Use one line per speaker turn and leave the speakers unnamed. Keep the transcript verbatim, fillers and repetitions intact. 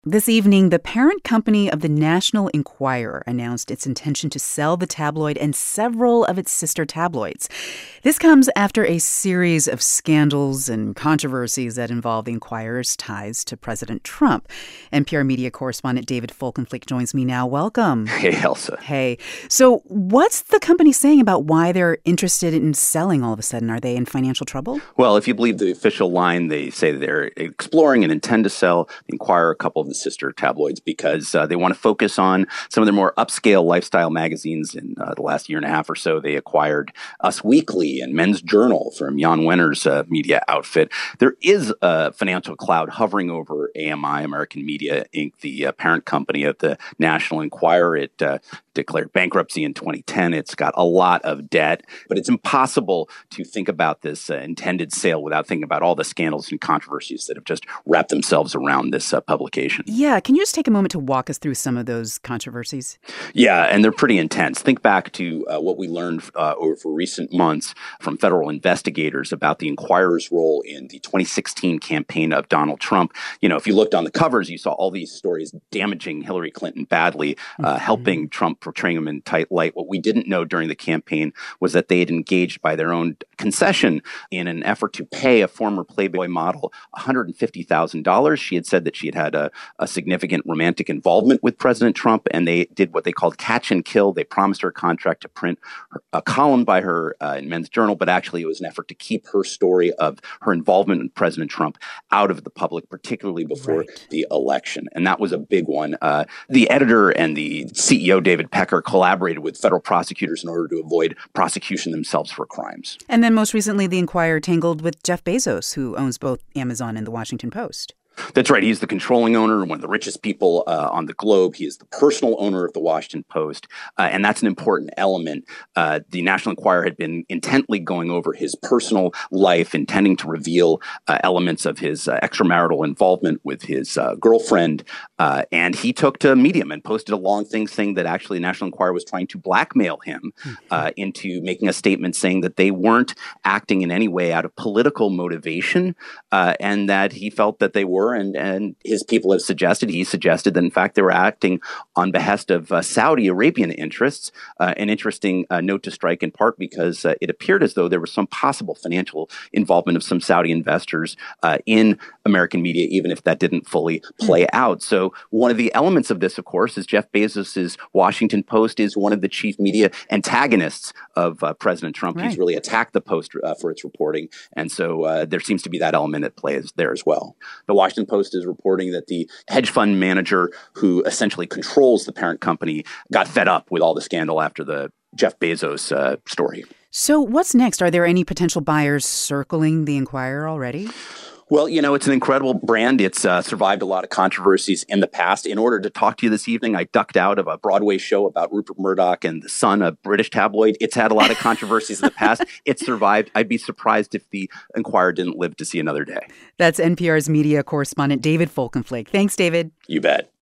This evening, the parent company of the National Enquirer announced its intention to sell the tabloid and several of its sister tabloids. This comes after a series of scandals and controversies that involve the Enquirer's ties to President Trump. N P R media correspondent David Folkenflik joins me now. Welcome.
Hey, Elsa.
Hey. So what's the company saying about why they're interested in selling all of a sudden? Are they in financial trouble?
Well, if you believe the official line, they say they're exploring and intend to sell the Enquirer, a couple of the sister tabloids, because uh, they want to focus on some of their more upscale lifestyle magazines. In uh, the last year and a half or so, they acquired Us Weekly and Men's Journal from Jan Wenner's uh, media outfit. There is a financial cloud hovering over A M I, American Media Incorporated, the uh, parent company of the National Enquirer. It uh, declared bankruptcy in twenty ten. It's got a lot of debt, but it's impossible to think about this uh, intended sale without thinking about all the scandals and controversies that have just wrapped themselves around this uh, publication.
Yeah, can you just take a moment to walk us through some of those controversies?
Yeah, and they're pretty intense. Think back to uh, what we learned uh, over recent months from federal investigators about the Enquirer's role in the twenty sixteen campaign of Donald Trump. You know, if you looked on the covers, you saw all these stories damaging Hillary Clinton badly, uh, mm-hmm. helping Trump, portraying him in tight light. What we didn't know during the campaign was that they had engaged by their own concession in an effort to pay a former Playboy model one hundred fifty thousand dollars. She had said that she had had a, a significant romantic involvement with President Trump, and they did what they called catch and kill. They promised her a contract to print her, a column by her uh, in Men's Journal, but actually it was an effort to keep her story of her involvement with President Trump out of the public, particularly before right. the election. And that was a big one. Uh, the editor and the C E O, David Pecker, collaborated with federal prosecutors in order to avoid prosecution themselves for crimes.
And then most recently, the Enquirer tangled with Jeff Bezos, who owns both Amazon and the Washington Post.
That's right. He's the controlling owner, one of the richest people uh, on the globe. He is the personal owner of the Washington Post, uh, and that's an important element. Uh, the National Enquirer had been intently going over his personal life, intending to reveal uh, elements of his uh, extramarital involvement with his uh, girlfriend, uh, and he took to Medium and posted a long thing saying that actually the National Enquirer was trying to blackmail him uh, into making a statement saying that they weren't acting in any way out of political motivation, uh, and that he felt that they were. And, and his people have suggested, he suggested that, in fact, they were acting on behest of uh, Saudi Arabian interests. Uh, an interesting uh, note to strike, in part because uh, it appeared as though there was some possible financial involvement of some Saudi investors uh, in American media, even if that didn't fully play out. So one of the elements of this, of course, is Jeff Bezos's Washington Post is one of the chief media antagonists of uh, President Trump. Right. He's really attacked the Post uh, for its reporting. And so uh, there seems to be that element at play as, there as well. The Washington Post is reporting that the hedge fund manager who essentially controls the parent company got fed up with all the scandal after the Jeff Bezos uh, story.
So what's next? Are there any potential buyers circling the Enquirer already?
Well, you know, it's an incredible brand. It's uh, survived a lot of controversies in the past. In order to talk to you this evening, I ducked out of a Broadway show about Rupert Murdoch and the Sun, a British tabloid. It's had a lot of controversies in the past. It's survived. I'd be surprised if the Enquirer didn't live to see another day.
That's N P R's media correspondent David Folkenflik. Thanks, David.
You bet.